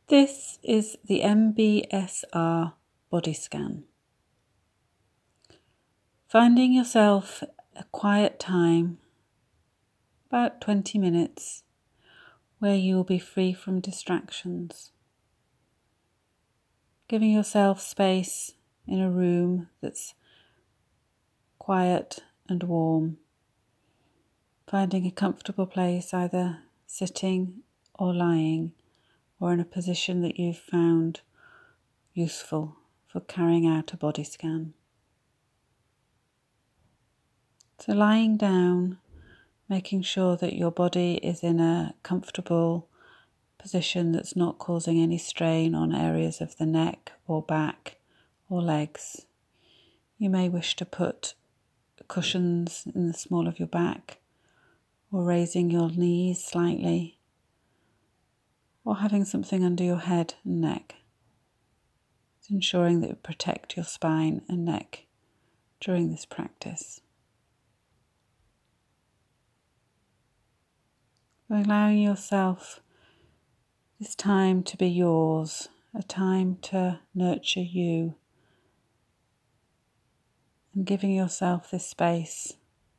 This is the MBSR body scan. Finding yourself a quiet time, about 20 minutes, where you will be free from distractions. Giving yourself space in a room that's quiet and warm. Finding a comfortable place, either sitting or lying, or in a position that you've found useful for carrying out a body scan. So lying down, making sure that your body is in a comfortable position that's not causing any strain on areas of the neck or back or legs. You may wish to put cushions in the small of your back, or raising your knees slightly, or having something under your head and neck. It's ensuring that you protect your spine and neck during this practice. Allowing yourself this time to be yours, a time to nurture you, and giving yourself this space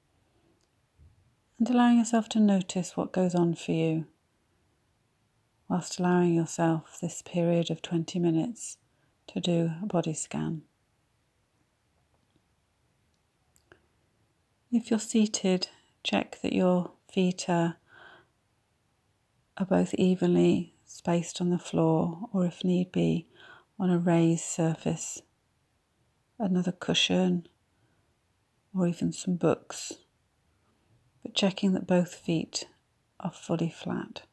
and allowing yourself to notice what goes on for you, whilst allowing yourself this period of 20 minutes to do a body scan. If you're seated, check that your feet are both evenly spaced on the floor, or if need be, on a raised surface, another cushion, or even some books, but checking that both feet are fully flat.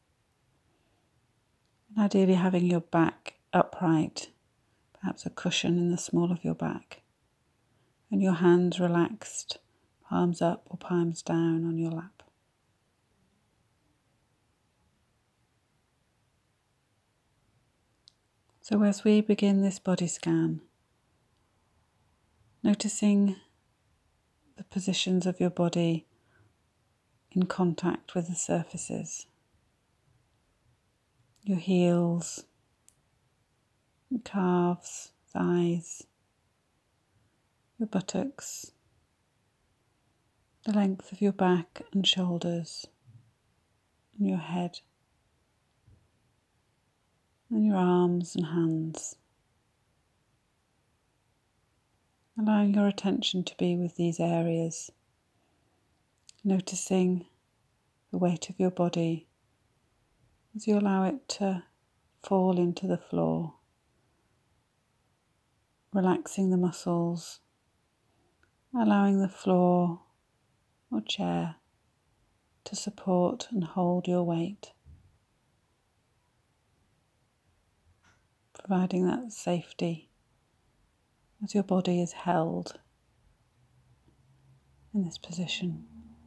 And ideally having your back upright, perhaps a cushion in the small of your back, and your hands relaxed, palms up or palms down on your lap. So as we begin this body scan, noticing the positions of your body in contact with the surfaces, your heels, calves, thighs, your buttocks, the length of your back and shoulders, and your head, and your arms and hands. Allowing your attention to be with these areas, noticing the weight of your body as you allow it to fall into the floor, relaxing the muscles, allowing the floor or chair to support and hold your weight, providing that safety as your body is held in this position.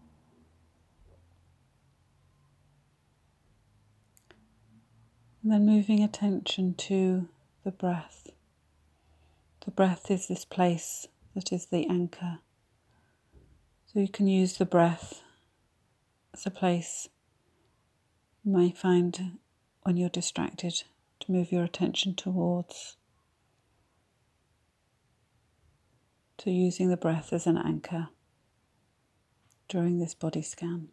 And then moving attention to the breath. The breath is this place that is the anchor. So you can use the breath as a place you may find when you're distracted to move your attention towards, to using the breath as an anchor during this body scan.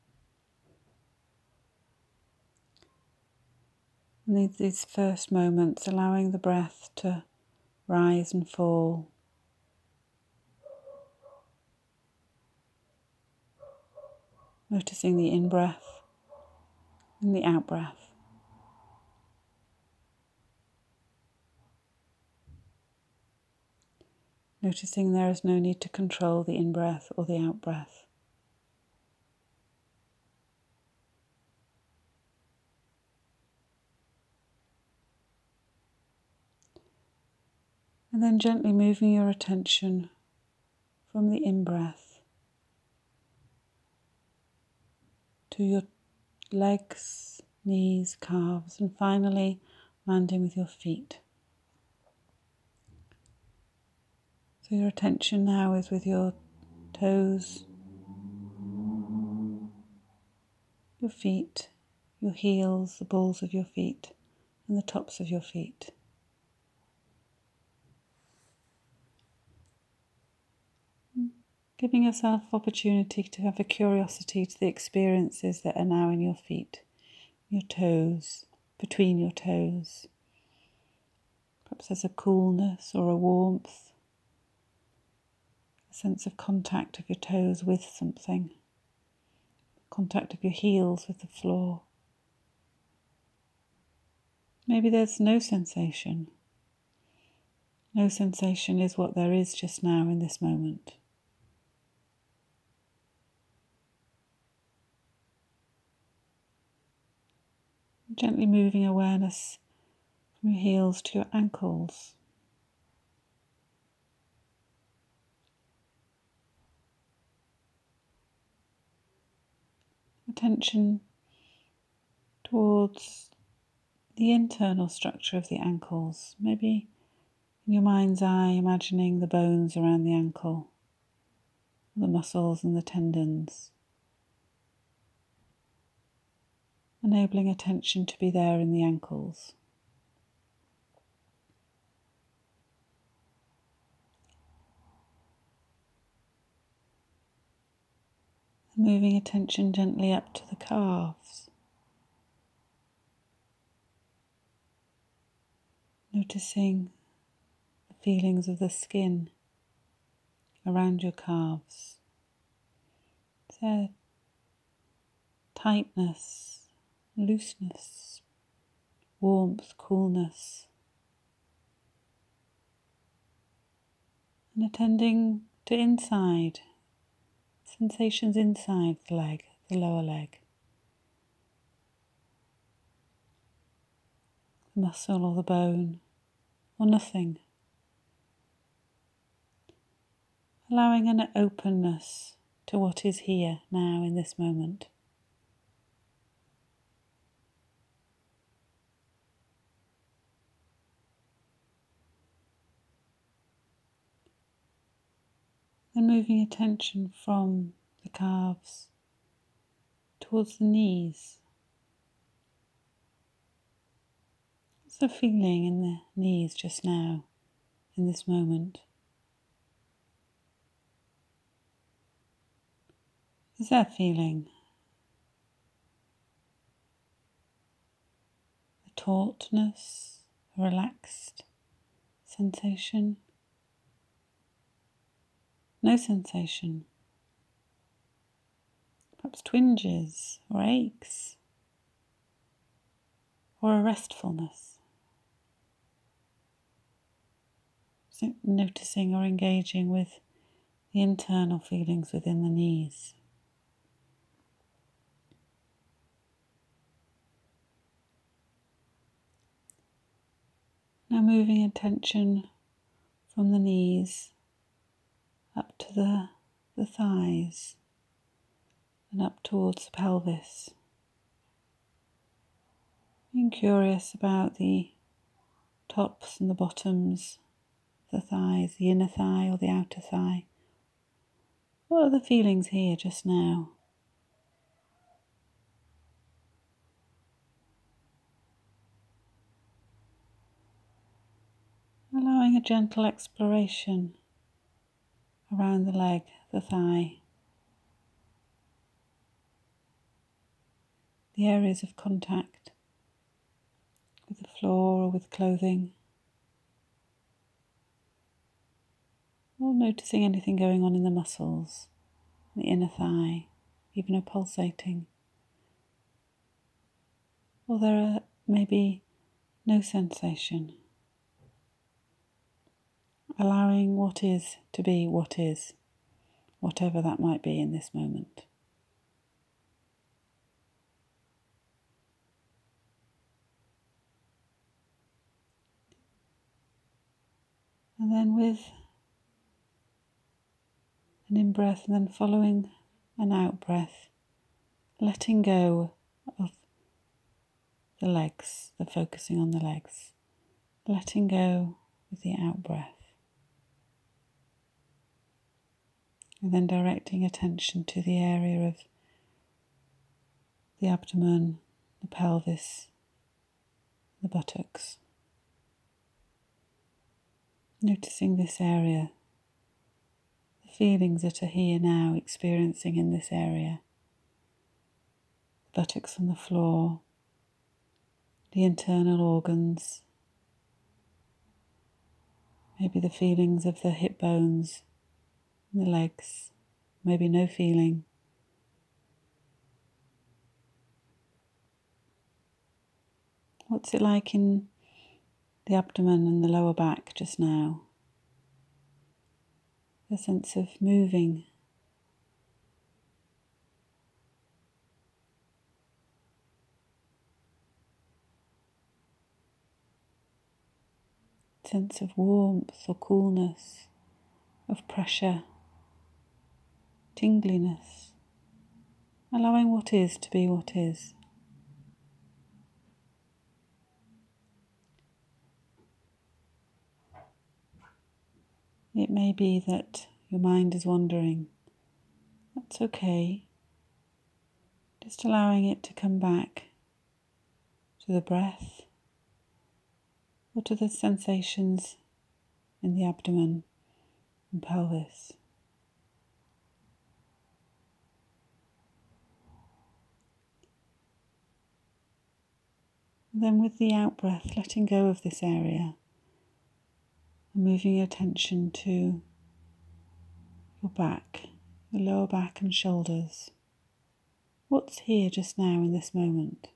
And these first moments, allowing the breath to rise and fall, noticing the in-breath and the out-breath. Noticing there is no need to control the in-breath or the out-breath. And then gently moving your attention from the in-breath to your legs, knees, calves, and finally landing with your feet. So your attention now is with your toes, your feet, your heels, the balls of your feet, and the tops of your feet. Giving yourself opportunity to have a curiosity to the experiences that are now in your feet, your toes, between your toes. Perhaps there's a coolness or a warmth, a sense of contact of your toes with something, contact of your heels with the floor. Maybe there's no sensation. No sensation is what there is just now in this moment. Gently moving awareness from your heels to your ankles. Attention towards the internal structure of the ankles. Maybe in your mind's eye imagining the bones around the ankle, the muscles and the tendons. Enabling attention to be there in the ankles. Moving attention gently up to the calves. Noticing the feelings of the skin around your calves. Is there tightness, looseness, warmth, coolness? And attending to inside, sensations inside the leg, the lower leg. The muscle or the bone, or nothing. Allowing an openness to what is here now in this moment. Then moving attention from the calves towards the knees. What's the feeling in the knees just now, in this moment? Is there feeling a tautness, a relaxed sensation? No sensation. Perhaps twinges or aches or a restfulness. So noticing or engaging with the internal feelings within the knees. Now moving attention from the knees up to the thighs and up towards the pelvis. Being curious about the tops and the bottoms, the thighs, the inner thigh or the outer thigh. What are the feelings here just now? Allowing a gentle exploration around the leg, the thigh, the areas of contact with the floor or with clothing, or noticing anything going on in the muscles, the inner thigh, even a pulsating. Or there are maybe no sensation. Allowing what is to be what is, whatever that might be in this moment. And then with an in-breath and then following an out-breath, letting go of the legs, the focusing on the legs, letting go with the out-breath. And then directing attention to the area of the abdomen, the pelvis, the buttocks. Noticing this area, the feelings that are here now, experiencing in this area. The buttocks on the floor, the internal organs, maybe the feelings of the hip bones, and the legs, maybe no feeling. What's it like in the abdomen and the lower back just now? The sense of moving. Sense of warmth or coolness, of pressure, tingliness, allowing what is to be what is. It may be that your mind is wandering. That's okay. Just allowing it to come back to the breath or to the sensations in the abdomen and pelvis. And then with the out-breath, letting go of this area and moving your attention to your back, your lower back and shoulders. What's here just now in this moment?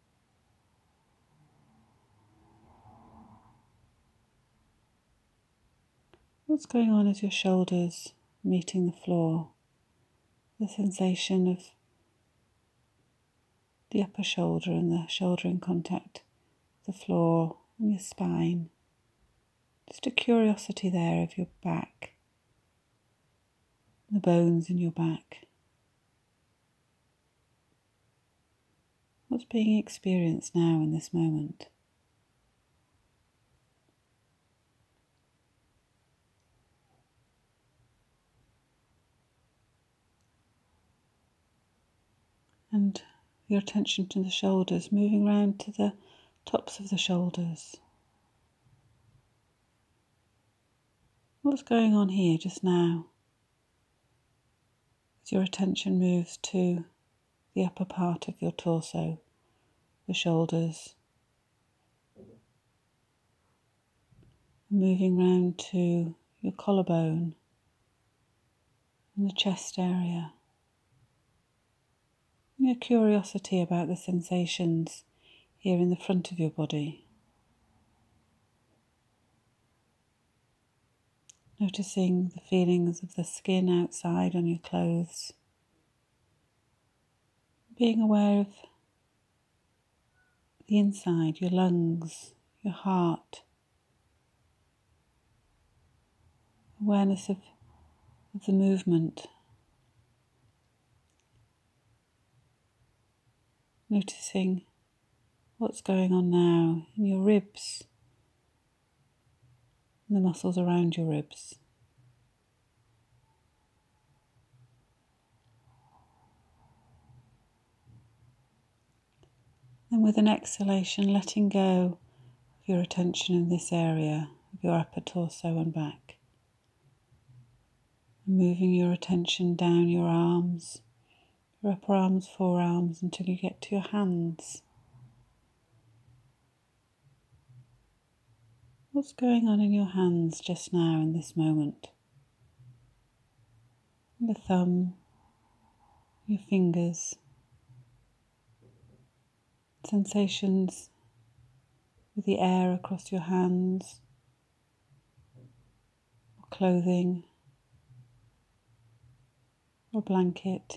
What's going on as your shoulders meeting the floor? The sensation of the upper shoulder and the shoulder in contact with the floor and your spine. Just a curiosity there of your back, the bones in your back. What's being experienced now in this moment? And your attention to the shoulders, moving round to the tops of the shoulders. What's going on here just now? As your attention moves to the upper part of your torso, the shoulders, moving round to your collarbone and the chest area. And your curiosity about the sensations here in the front of your body. Noticing the feelings of the skin outside on your clothes. Being aware of the inside, your lungs, your heart. Awareness of the movement. Noticing what's going on now in your ribs and the muscles around your ribs. And with an exhalation, letting go of your attention in this area of your upper torso and back. And moving your attention down your arms, your upper arms, forearms, until you get to your hands. What's going on in your hands just now in this moment? The thumb, your fingers, sensations with the air across your hands, or clothing, or blanket.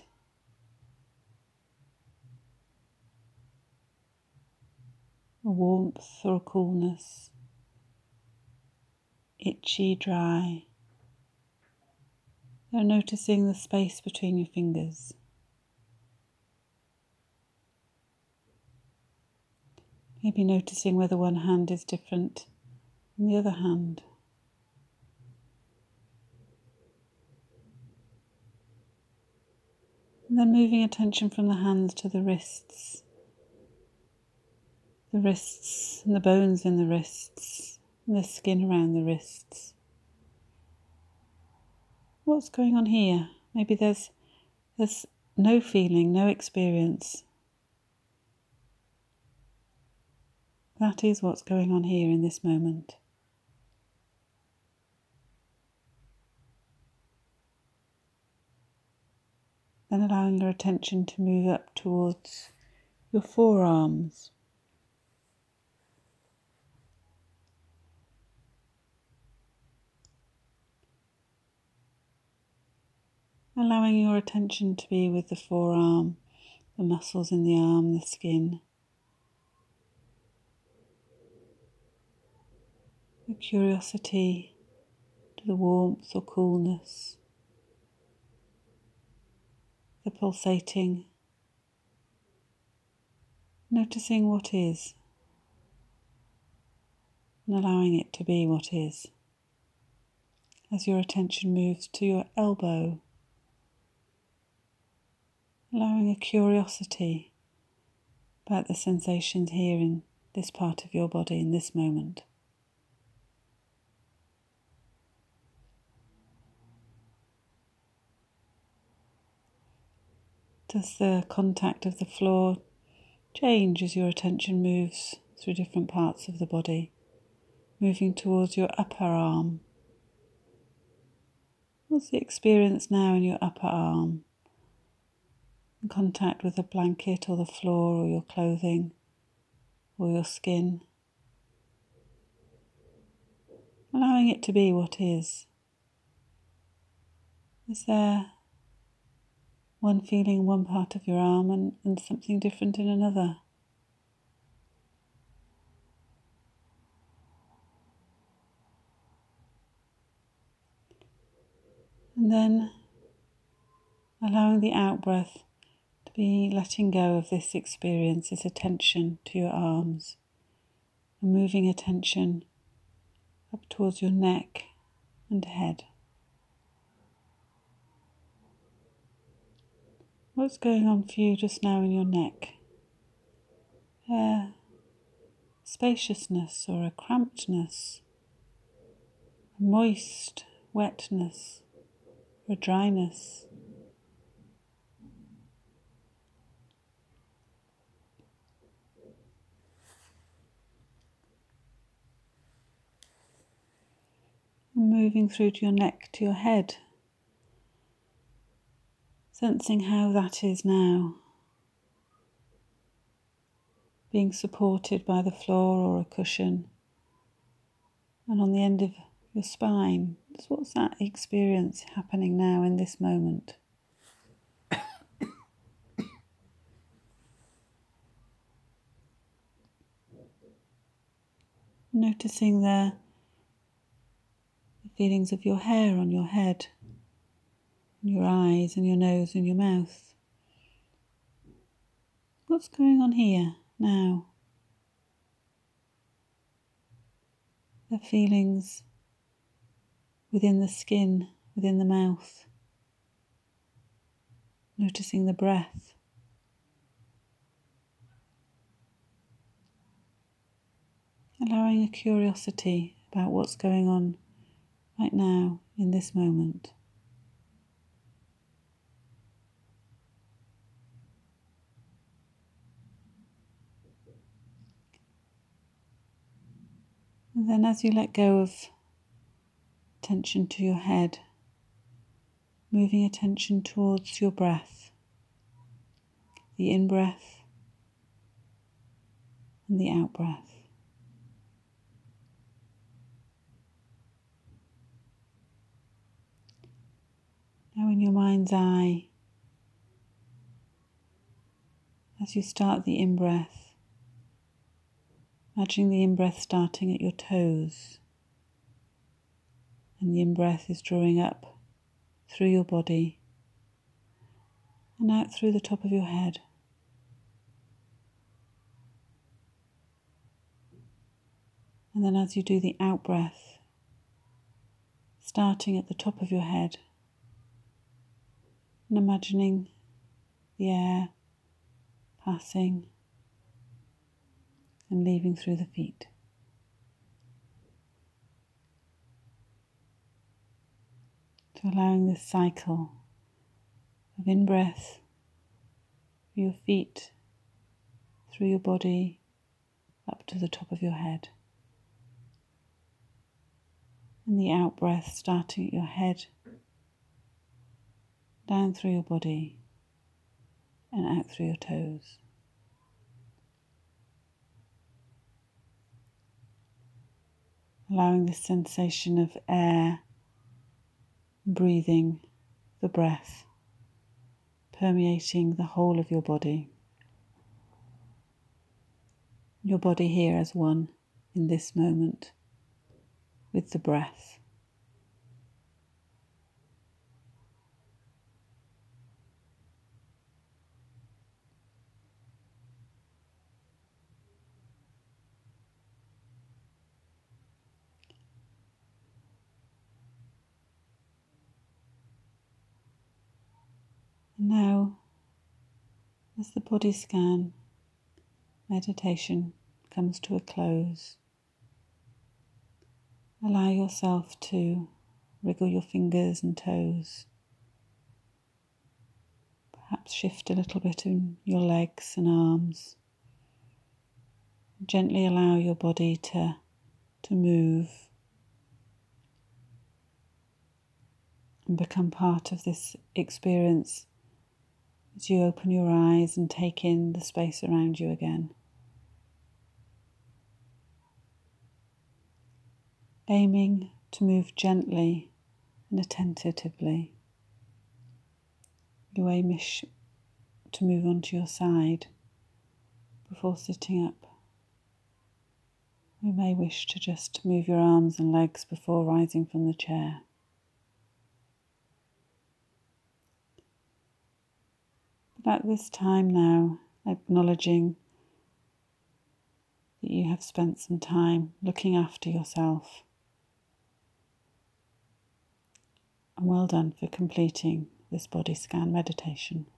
A warmth or a coolness, itchy, dry. Now noticing the space between your fingers. Maybe noticing whether one hand is different than the other hand. And then moving attention from the hands to the wrists, the wrists and the bones in the wrists and the skin around the wrists. What's going on here? Maybe there's no feeling, no experience. That is what's going on here in this moment. Then allowing your attention to move up towards your forearms. Allowing your attention to be with the forearm, the muscles in the arm, the skin. The curiosity to the warmth or coolness. The pulsating. Noticing what is. And allowing it to be what is. As your attention moves to your elbow. Allowing a curiosity about the sensations here in this part of your body in this moment. Does the contact of the floor change as your attention moves through different parts of the body, moving towards your upper arm? What's the experience now in your upper arm? In contact with a blanket or the floor or your clothing or your skin. Allowing it to be what is. Is there one feeling in one part of your arm and something different in another? And then allowing the out-breath to be letting go of this experience, this attention to your arms, and moving attention up towards your neck and head. What's going on for you just now in your neck? A spaciousness or a crampedness, a moist wetness or a dryness. And moving through to your neck to your head, sensing how that is now, being supported by the floor or a cushion, and on the end of your spine. So what's that experience happening now in this moment? Noticing the feelings of your hair on your head, and your eyes and your nose and your mouth. What's going on here now? The feelings within the skin, within the mouth. Noticing the breath. Allowing a curiosity about what's going on right now in this moment. And then as you let go of attention to your head, moving attention towards your breath, the in-breath and the out-breath. Now in your mind's eye, as you start the in-breath, imagining the in-breath starting at your toes, and the in-breath is drawing up through your body and out through the top of your head. And then as you do the out-breath, starting at the top of your head and imagining the air passing and leaving through the feet. So allowing this cycle of in-breath through your feet, through your body, up to the top of your head. And the out-breath starting at your head, down through your body, and out through your toes. Allowing this sensation of air, breathing, the breath, permeating the whole of your body. Your body here as one in this moment with the breath. And now, as the body scan meditation comes to a close, allow yourself to wriggle your fingers and toes. Perhaps shift a little bit in your legs and arms. Gently allow your body to move and become part of this experience as you open your eyes and take in the space around you again. Aiming to move gently and attentively. You aim to move onto your side before sitting up. You may wish to just move your arms and legs before rising from the chair. But at this time now, acknowledging that you have spent some time looking after yourself. And well done for completing this body scan meditation.